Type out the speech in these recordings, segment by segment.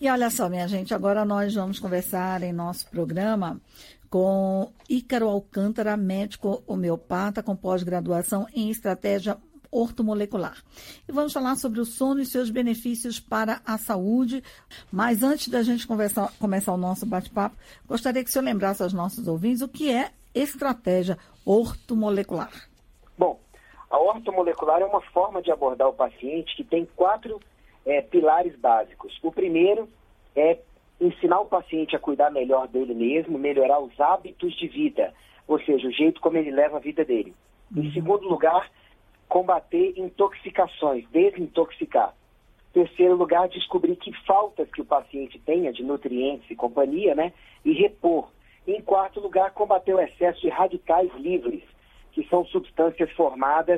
E olha só, minha gente, agora nós vamos conversar em nosso programa com Ícaro Alcântara, médico homeopata com pós-graduação em estratégia ortomolecular. E vamos falar sobre o sono e seus benefícios para a saúde. Mas antes da gente começar o nosso bate-papo, gostaria que o senhor lembrasse aos nossos ouvintes o que é estratégia ortomolecular. Bom, a ortomolecular é uma forma de abordar o paciente que tem 4 pilares básicos. O primeiro é ensinar o paciente a cuidar melhor dele mesmo, melhorar os hábitos de vida, ou seja, o jeito como ele leva a vida dele. Em segundo lugar, combater intoxicações, desintoxicar. Em terceiro lugar, descobrir que faltas que o paciente tenha de nutrientes e companhia, né, e repor. Em quarto lugar, combater o excesso de radicais livres, que são substâncias formadas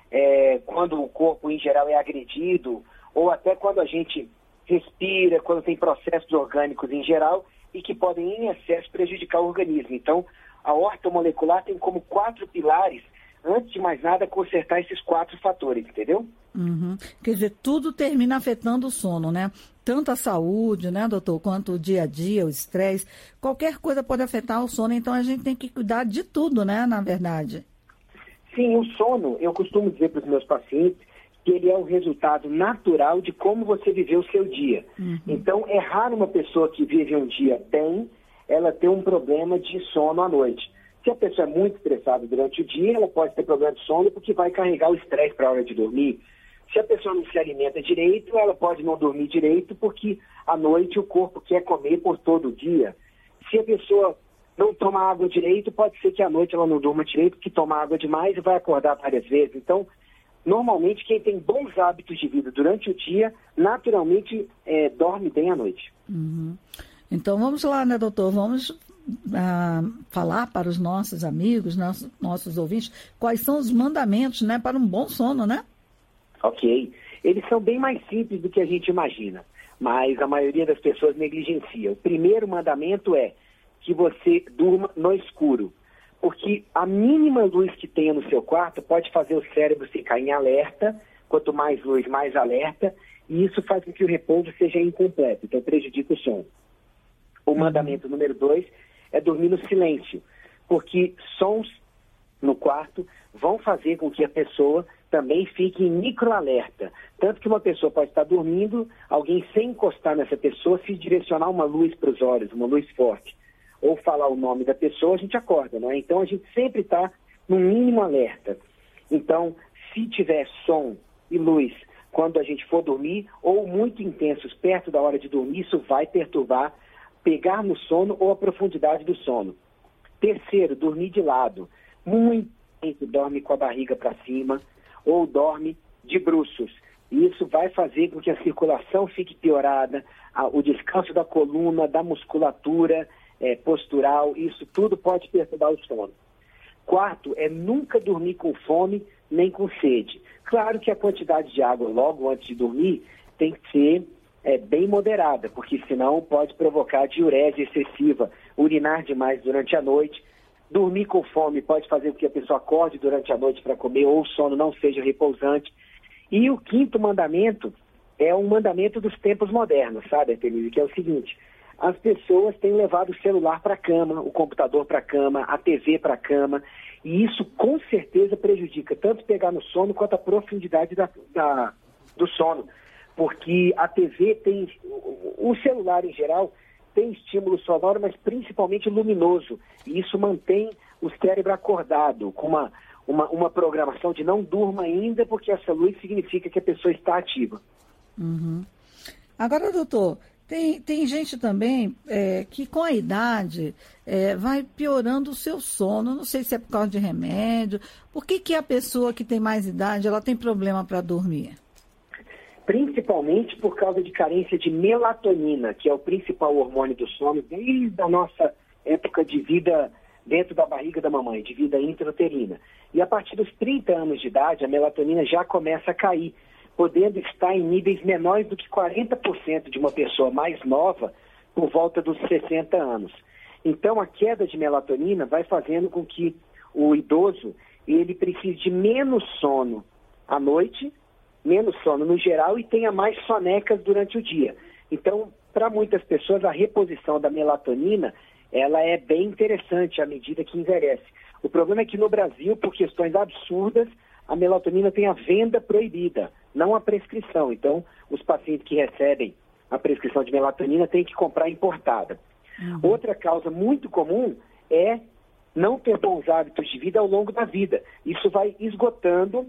quando o corpo em geral é agredido, ou até quando a gente respira, quando tem processos orgânicos em geral e que podem em excesso prejudicar o organismo. Então, a ortomolecular tem como 4 pilares, antes de mais nada, consertar esses 4 fatores, entendeu? Uhum. Quer dizer, tudo termina afetando o sono, né? Tanto a saúde, né, doutor, quanto o dia a dia, o estresse, qualquer coisa pode afetar o sono, então a gente tem que cuidar de tudo, né, na verdade? Sim, o sono, eu costumo dizer para os meus pacientes que ele é o resultado natural de como você viveu o seu dia. Uhum. Então, é raro uma pessoa que vive um dia bem, ela ter um problema de sono à noite. Se a pessoa é muito estressada durante o dia, ela pode ter problema de sono porque vai carregar o estresse para a hora de dormir. Se a pessoa não se alimenta direito, ela pode não dormir direito porque à noite o corpo quer comer por todo o dia. Se a pessoa não toma água direito, pode ser que à noite ela não durma direito porque toma água demais e vai acordar várias vezes. Então, normalmente, quem tem bons hábitos de vida durante o dia, naturalmente dorme bem à noite. Uhum. Então, vamos lá, né, doutor? Vamos falar para os nossos amigos, nossos ouvintes, quais são os mandamentos, né, para um bom sono, né? Ok. Eles são bem mais simples do que a gente imagina, mas a maioria das pessoas negligencia. O primeiro mandamento é que você durma no escuro, porque a mínima luz que tenha no seu quarto pode fazer o cérebro ficar em alerta, quanto mais luz, mais alerta, e isso faz com que o repouso seja incompleto, então prejudica o sono. O mandamento número 2 é dormir no silêncio, porque sons no quarto vão fazer com que a pessoa também fique em microalerta. Tanto que uma pessoa pode estar dormindo, alguém sem encostar nessa pessoa, se direcionar uma luz para os olhos, uma luz forte, ou falar o nome da pessoa, a gente acorda, não é? Então a gente sempre está no mínimo alerta. Então, se tiver som e luz quando a gente for dormir, ou muito intensos perto da hora de dormir, isso vai perturbar, pegar no sono ou a profundidade do sono. Terceiro, dormir de lado. Muito gente dorme com a barriga para cima ou dorme de bruços. Isso vai fazer com que a circulação fique piorada, o descanso da coluna, da musculatura postural, isso tudo pode perturbar o sono. Quarto, é nunca dormir com fome nem com sede. Claro que a quantidade de água logo antes de dormir tem que ser bem moderada, porque senão pode provocar diurese excessiva, urinar demais durante a noite. Dormir com fome pode fazer com que a pessoa acorde durante a noite para comer ou o sono não seja repousante. E o quinto mandamento é um mandamento dos tempos modernos, sabe, Artemisia, que é o seguinte: as pessoas têm levado o celular para a cama, o computador para a cama, a TV para a cama, e isso com certeza prejudica tanto pegar no sono quanto a profundidade do sono, porque a TV tem, o celular em geral tem estímulo sonoro, mas principalmente luminoso, e isso mantém o cérebro acordado, com uma programação de não durma ainda, porque essa luz significa que a pessoa está ativa. Uhum. Agora, doutor, tem gente também que com a idade vai piorando o seu sono, não sei se é por causa de remédio. Por que a pessoa que tem mais idade ela tem problema para dormir? Principalmente por causa de carência de melatonina, que é o principal hormônio do sono, desde a nossa época de vida dentro da barriga da mamãe, de vida intrauterina. E a partir dos 30 anos de idade, a melatonina já começa a cair, podendo estar em níveis menores do que 40% de uma pessoa mais nova por volta dos 60 anos. Então, a queda de melatonina vai fazendo com que o idoso ele precise de menos sono à noite, menos sono no geral, e tenha mais sonecas durante o dia. Então, para muitas pessoas, a reposição da melatonina, ela é bem interessante à medida que envelhece. O problema é que no Brasil, por questões absurdas, a melatonina tem a venda proibida, não a prescrição. Então, os pacientes que recebem a prescrição de melatonina têm que comprar importada. Outra causa muito comum é não ter bons hábitos de vida ao longo da vida. Isso vai esgotando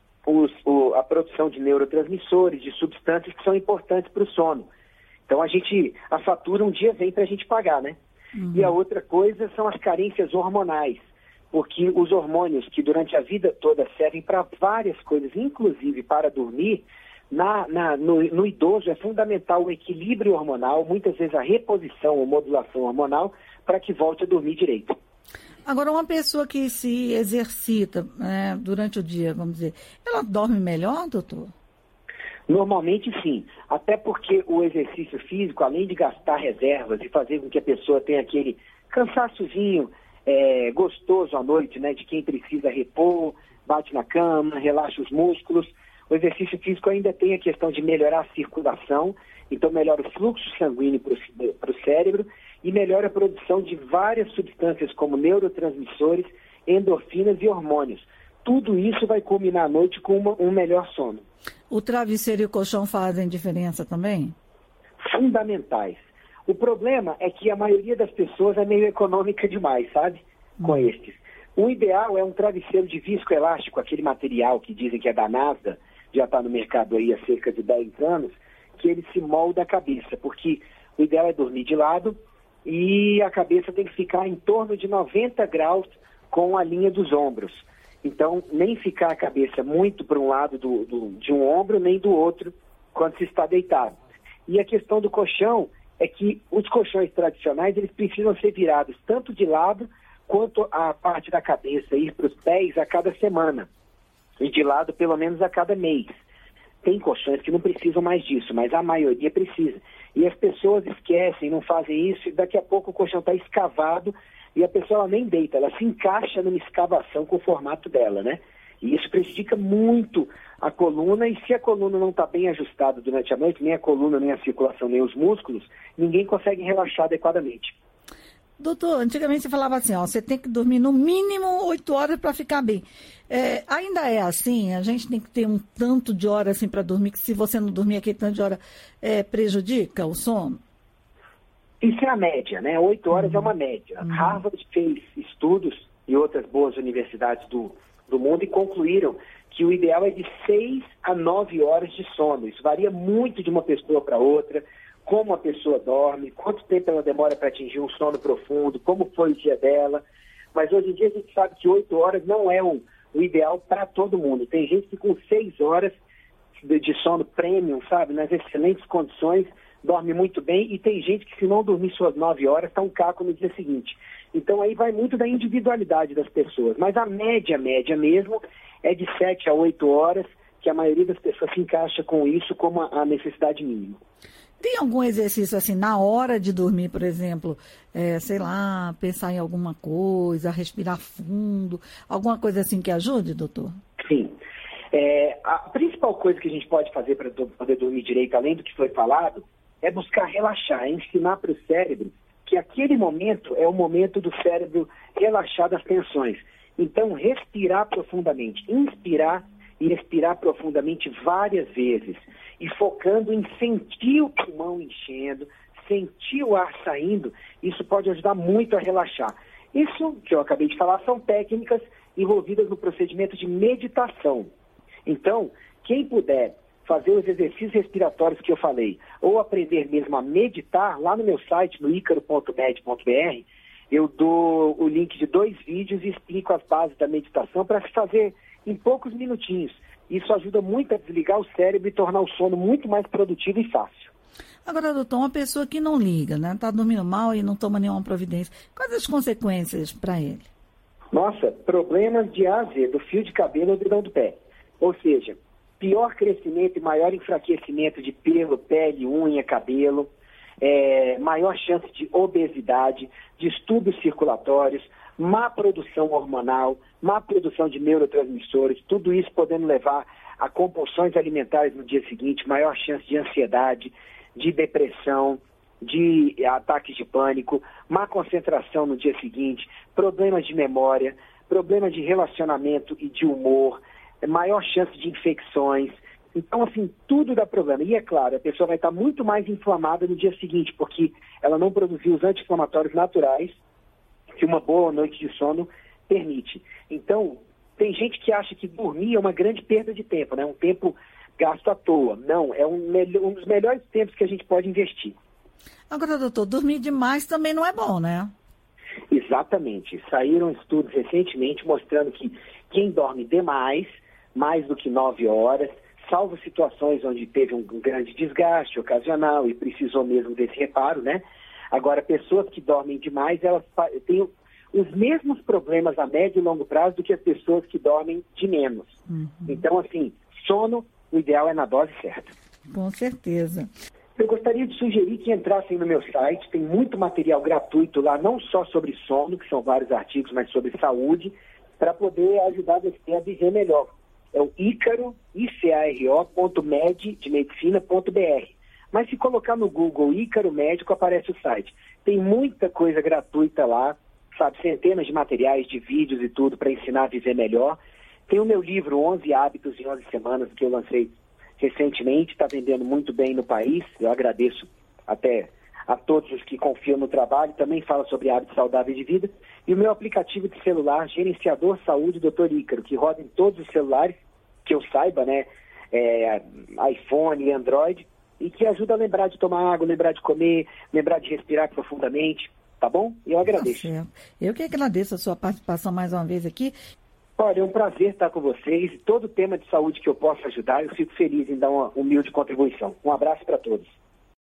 a produção de neurotransmissores, de substâncias que são importantes para o sono. Então, a fatura um dia vem para a gente pagar, né? E a outra coisa são as carências hormonais, porque os hormônios que durante a vida toda servem para várias coisas, inclusive para dormir, no idoso é fundamental o equilíbrio hormonal, muitas vezes a reposição ou modulação hormonal, para que volte a dormir direito. Agora, uma pessoa que se exercita, né, durante o dia, vamos dizer, ela dorme melhor, doutor? Normalmente sim, até porque o exercício físico, além de gastar reservas e fazer com que a pessoa tenha aquele cansaçozinho gostoso à noite, né, de quem precisa repor, bate na cama, relaxa os músculos, o exercício físico ainda tem a questão de melhorar a circulação, então melhora o fluxo sanguíneo para o cérebro e melhora a produção de várias substâncias como neurotransmissores, endorfinas e hormônios. Tudo isso vai culminar à noite com um melhor sono. O travesseiro e o colchão fazem diferença também? Fundamentais. O problema é que a maioria das pessoas é meio econômica demais, sabe? Com estes. O ideal é um travesseiro de viscoelástico, aquele material que dizem que é da NASA, já está no mercado aí há cerca de 10 anos, que ele se molda a cabeça, porque o ideal é dormir de lado e a cabeça tem que ficar em torno de 90 graus com a linha dos ombros. Então, nem ficar a cabeça muito para um lado de um ombro, nem do outro, quando se está deitado. E a questão do colchão é que os colchões tradicionais, eles precisam ser virados tanto de lado, quanto a parte da cabeça ir para os pés a cada semana. E de lado, pelo menos, a cada mês. Tem colchões que não precisam mais disso, mas a maioria precisa. E as pessoas esquecem, não fazem isso, e daqui a pouco o colchão está escavado, e a pessoa ela nem deita, ela se encaixa numa escavação com o formato dela, né? E isso prejudica muito a coluna, e se a coluna não está bem ajustada durante a noite, nem a coluna, nem a circulação, nem os músculos, ninguém consegue relaxar adequadamente. Doutor, antigamente você falava assim, você tem que dormir no mínimo 8 horas para ficar bem. Ainda é assim? A gente tem que ter um tanto de hora assim, para dormir, que se você não dormir aquele tanto de hora, prejudica o sono? Isso é a média, né? 8 horas é uma média. Harvard fez estudos e outras boas universidades do mundo e concluíram que o ideal é de 6 a 9 horas de sono. Isso varia muito de uma pessoa para outra, como a pessoa dorme, quanto tempo ela demora para atingir um sono profundo, como foi o dia dela. Mas hoje em dia a gente sabe que 8 horas não é o ideal para todo mundo. Tem gente que com 6 horas de sono premium, sabe, nas excelentes condições, dorme muito bem, e tem gente que se não dormir suas 9 horas, está um caco no dia seguinte. Então aí vai muito da individualidade das pessoas. Mas a média mesmo é de 7 a 8 horas, que a maioria das pessoas se encaixa com isso como a necessidade mínima. Tem algum exercício assim, na hora de dormir, por exemplo, sei lá, pensar em alguma coisa, respirar fundo, alguma coisa assim que ajude, doutor? Sim. A principal coisa que a gente pode fazer para poder dormir direito, além do que foi falado, é buscar relaxar, é ensinar para o cérebro que aquele momento é o momento do cérebro relaxar das tensões. Então, respirar profundamente, inspirar e expirar profundamente várias vezes, e focando em sentir o pulmão enchendo, sentir o ar saindo, isso pode ajudar muito a relaxar. Isso que eu acabei de falar são técnicas envolvidas no procedimento de meditação. Então, quem puder fazer os exercícios respiratórios que eu falei, ou aprender mesmo a meditar, lá no meu site, no icaro.med.br, eu dou o link de 2 vídeos e explico as bases da meditação para se fazer em poucos minutinhos. Isso ajuda muito a desligar o cérebro e tornar o sono muito mais produtivo e fácil. Agora, doutor, uma pessoa que não liga, né? Está dormindo mal e não toma nenhuma providência, quais as consequências para ele? Nossa, problemas de A a Z, do fio de cabelo ao dedão do pé. Ou seja, pior crescimento e maior enfraquecimento de pelo, pele, unha, cabelo, maior chance de obesidade, distúrbios circulatórios, má produção hormonal, má produção de neurotransmissores, tudo isso podendo levar a compulsões alimentares no dia seguinte, maior chance de ansiedade, de depressão, de ataques de pânico, má concentração no dia seguinte, problemas de memória, problemas de relacionamento e de humor, maior chance de infecções. Então, assim, tudo dá problema. E é claro, a pessoa vai estar muito mais inflamada no dia seguinte, porque ela não produziu os anti-inflamatórios naturais que uma boa noite de sono permite. Então, tem gente que acha que dormir é uma grande perda de tempo, né? Um tempo gasto à toa. Não, é um dos melhores tempos que a gente pode investir. Agora, doutor, dormir demais também não é bom, né? Exatamente. Saíram estudos recentemente mostrando que quem dorme demais, mais do que 9 horas, salvo situações onde teve um grande desgaste ocasional e precisou mesmo desse reparo, né? Agora, pessoas que dormem demais, elas têm os mesmos problemas a médio e longo prazo do que as pessoas que dormem de menos. Então, assim, sono, o ideal é na dose certa. Com certeza. Eu gostaria de sugerir que entrassem no meu site, tem muito material gratuito lá, não só sobre sono, que são vários artigos, mas sobre saúde, para poder ajudar você a viver melhor. É o Ícaro, icaro.med, de medicina.br. Mas se colocar no Google Ícaro Médico, aparece o site. Tem muita coisa gratuita lá, sabe, centenas de materiais, de vídeos e tudo para ensinar a viver melhor. Tem o meu livro 11 Hábitos em 11 Semanas, que eu lancei recentemente, está vendendo muito bem no país. Eu agradeço até a todos os que confiam no trabalho. Também fala sobre hábitos saudáveis de vida. E o meu aplicativo de celular, Gerenciador Saúde Dr. Ícaro, que roda em todos os celulares, que eu saiba, né? iPhone e Android, e que ajuda a lembrar de tomar água, lembrar de comer, lembrar de respirar profundamente, tá bom? E eu agradeço. Eu que agradeço a sua participação mais uma vez aqui. Olha, é um prazer estar com vocês. Todo tema de saúde que eu possa ajudar, eu fico feliz em dar uma humilde contribuição. Um abraço para todos.